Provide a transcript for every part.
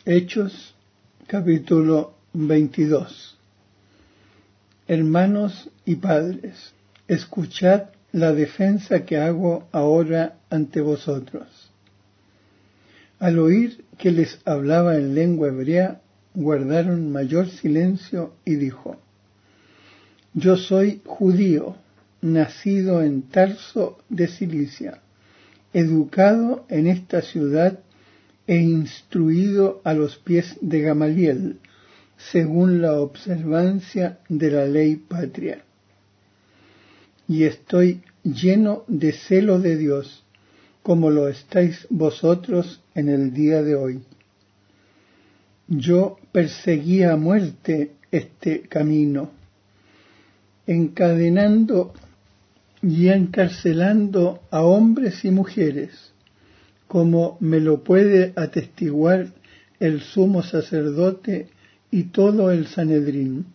Hechos, capítulo 22. Hermanos y padres, escuchad la defensa que hago ahora ante vosotros. Al oír que les hablaba en lengua hebrea, guardaron mayor silencio y dijo: Yo soy judío, nacido en Tarso de Cilicia, educado en esta ciudad e instruido a los pies de Gamaliel, según la observancia de la ley patria. Y estoy lleno de celo de Dios, como lo estáis vosotros en el día de hoy. Yo perseguí a muerte este camino, encadenando y encarcelando a hombres y mujeres, como me lo puede atestiguar el sumo sacerdote y todo el Sanedrín.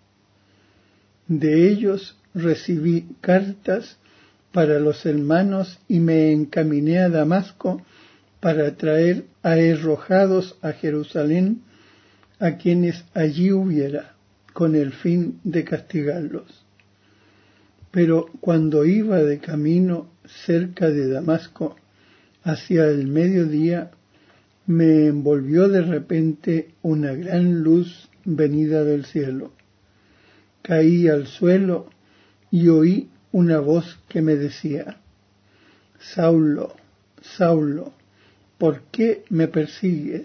De ellos recibí cartas para los hermanos y me encaminé a Damasco para traer arrojados a Jerusalén a quienes allí hubiera, con el fin de castigarlos. Pero cuando iba de camino cerca de Damasco, hacia el mediodía, me envolvió de repente una gran luz venida del cielo. Caí al suelo y oí una voz que me decía: Saulo, Saulo, ¿por qué me persigues?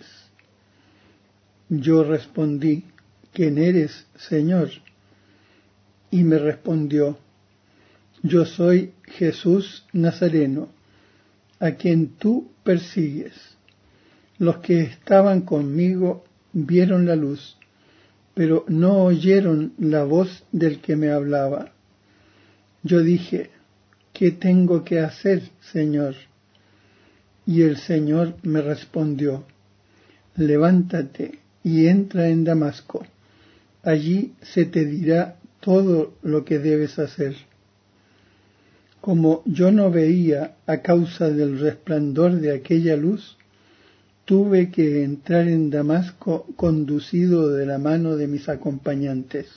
Yo respondí: ¿Quién eres, Señor? Y me respondió: Yo soy Jesús Nazareno, a quien tú persigues. Los que estaban conmigo vieron la luz, pero no oyeron la voz del que me hablaba. Yo dije: ¿Qué tengo que hacer, Señor? Y el Señor me respondió: Levántate y entra en Damasco. Allí se te dirá todo lo que debes hacer. Como yo no veía a causa del resplandor de aquella luz, tuve que entrar en Damasco conducido de la mano de mis acompañantes.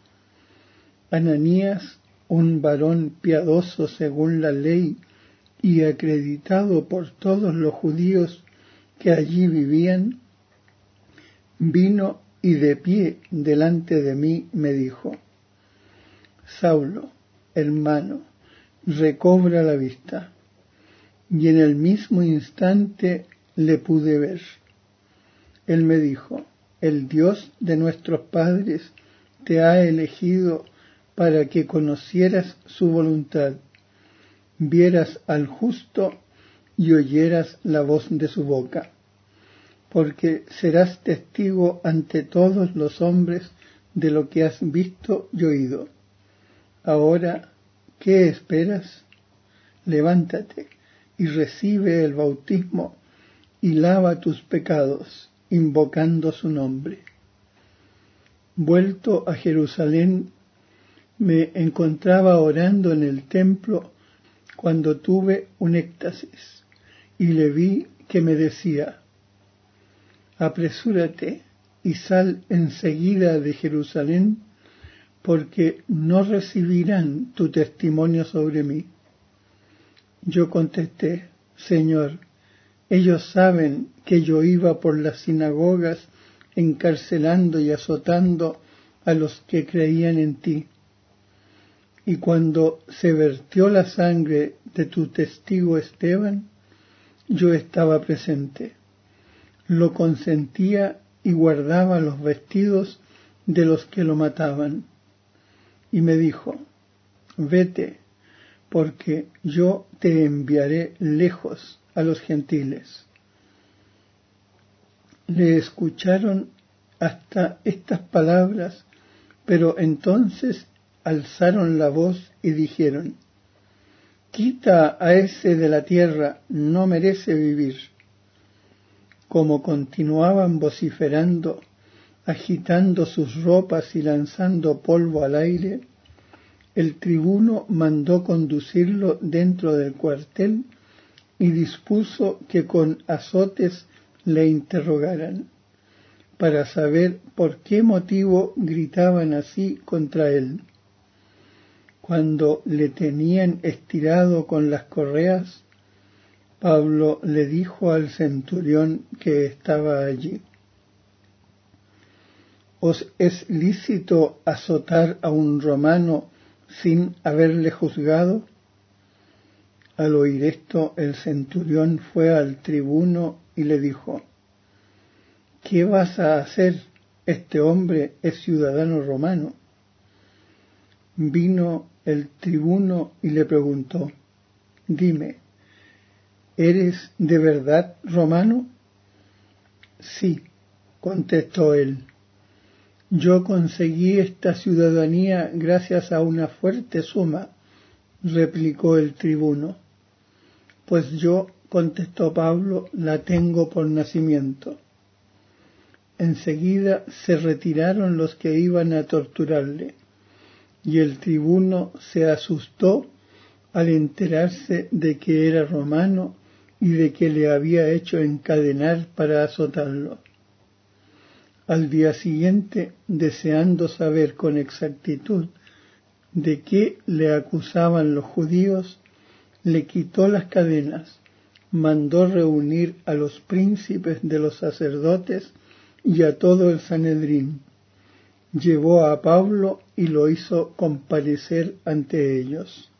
Ananías, un varón piadoso según la ley y acreditado por todos los judíos que allí vivían, vino y de pie delante de mí me dijo: Saulo, hermano, recobra la vista. Y en el mismo instante le pude ver. Él me dijo: El Dios de nuestros padres te ha elegido para que conocieras su voluntad, vieras al justo y oyeras la voz de su boca, porque serás testigo ante todos los hombres de lo que has visto y oído. Ahora, ¿qué esperas? Levántate y recibe el bautismo y lava tus pecados, invocando su nombre. Vuelto a Jerusalén, me encontraba orando en el templo cuando tuve un éxtasis y le vi que me decía: Apresúrate y sal enseguida de Jerusalén, porque no recibirán tu testimonio sobre mí. Yo contesté: Señor, ellos saben que yo iba por las sinagogas encarcelando y azotando a los que creían en ti. Y cuando se vertió la sangre de tu testigo Esteban, yo estaba presente. Lo consentía y guardaba los vestidos de los que lo mataban. Y me dijo: Vete, porque yo te enviaré lejos a los gentiles. Le escucharon hasta estas palabras, pero entonces alzaron la voz y dijeron: Quita a ese de la tierra, no merece vivir. Como continuaban vociferando, agitando sus ropas y lanzando polvo al aire, el tribuno mandó conducirlo dentro del cuartel y dispuso que con azotes le interrogaran. para saber por qué motivo gritaban así contra él. Cuando le tenían estirado con las correas, Pablo le dijo al centurión que estaba allí: ¿Os es lícito azotar a un romano sin haberle juzgado? Al oír esto, el centurión fue al tribuno y le dijo: ¿Qué vas a hacer? Este hombre es ciudadano romano. Vino el tribuno y le preguntó: Dime, ¿eres de verdad romano? Sí, contestó él. Yo conseguí esta ciudadanía gracias a una fuerte suma, replicó el tribuno. Pues yo, contestó Pablo, la tengo por nacimiento. Enseguida se retiraron los que iban a torturarle, y el tribuno se asustó al enterarse de que era romano y de que le había hecho encadenar para azotarlo. Al día siguiente, deseando saber con exactitud de qué le acusaban los judíos, le quitó las cadenas, mandó reunir a los príncipes de los sacerdotes y a todo el Sanedrín. Llevó a Pablo y lo hizo comparecer ante ellos.